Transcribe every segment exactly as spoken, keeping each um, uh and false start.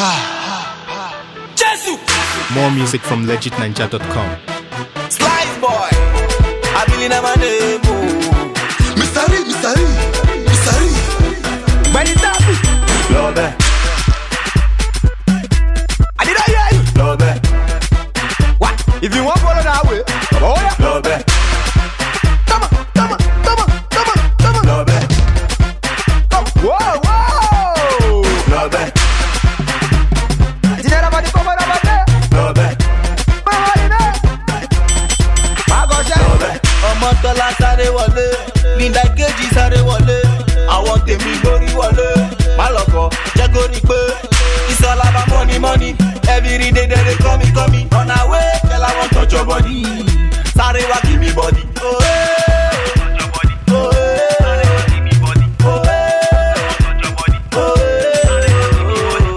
Jesus. More music from legit ninja dot com. Slice boy, I believe in my name. Mister Ri, Mister Ri, Mister Ri. When it's happy, love it. I did I hear you? Love it. What? If you want to follow that way, oh yeah. Love it. Come on, come on, come on, come on, come on. Love it. Come. Whoa, whoa. Love it. Did you ever come over there? Love it. Ọmọ Tọ́lá sáré wọlé, Linda Kejì sáré wọlé, àwọn tèmi lórí wọlé. Má lọ kọ, jẹ́ kó rí pé it's all about money money. Every day they dey call me call me. On our way, girl I wan touch your body. Sáré wá give me body. Oh hey, touch your body. Oh hey, sáré wá give me body. Oh hey, touch your body. Oh hey, sáré wá give me body.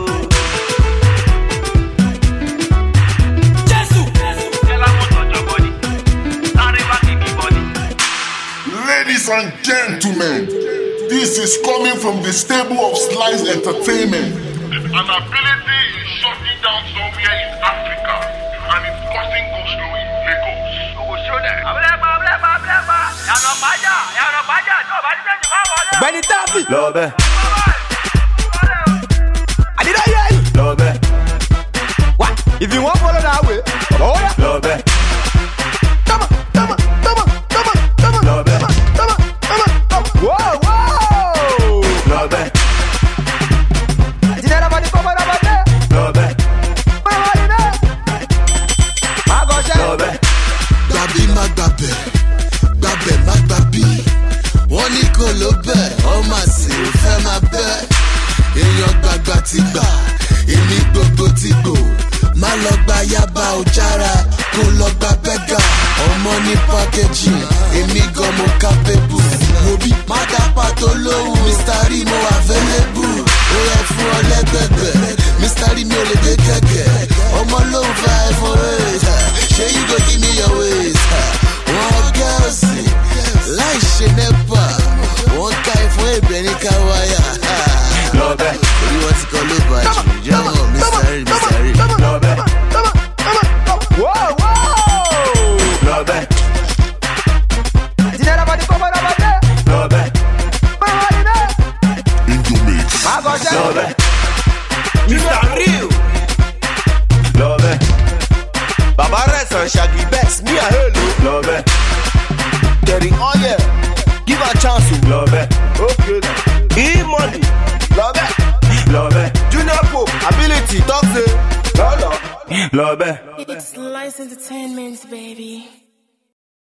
Jesus, girl I wan touch your body. Sáré wá give me body. Ladies and gentlemen, this is coming from the stable of Slice Entertainment. An ability is shutting down somewhere in Africa and it's causing go slow in Lagos. When it's happy, Love it. I did I hear you? Love it. What? If you want to follow that way, oh yeah. Love it. Come on, come on, come on, come on, come on, Love it. come on, come on, come on. Whoa, whoa. Love it. Did you ever come over there? Love it. I go check. Love it. Gbàbí má gbàbẹ̀, gbàbẹ̀ má gbàbí. Wọ́n ní kò ló bẹ̀, ọmọ àsè ò fẹ́ máa bẹ́. Èèyàn gbàgbà ti gbà, èmi gbogbo ti gbò. Má lọ gba yaba òjára, kó lọ gba bẹ́gà. Ọmọ ní pákéjì, èmi gan mo kápébù. Mo bí má dápà tó lóhùn, Mister Ri mo available. Ó yẹ fún ọ lẹ́gbẹ̀gbẹ̀, Mister Ri mi ò lè gbé kẹ̀kẹ́. Ọmọ lóhùn fẹ́ iPhone eight, ṣé you go give me your ways? Wọ́n gẹ́ọ̀sì, láì ṣe nẹ́pà. Wọ́n ká iPhone eight bẹ̀ ní káwáyà. Love it. Orí wọn ti kọ́ ló bàjẹ́, jọ́mọ̀ Mister Ri, Mister Ri. Love it. Whoa, whoa. Love it. Did you ever come over there? Love it. I go check. Love it. Mister Real. Love it. Baba Rest Shaggy Best, me a hello. Love it. Getting on yeah. Give a chance to Love it. okay. E-money, love it. Love it. Junior Pope, ability, talk say, no, no. Love it. It's Slice Entertainment, baby.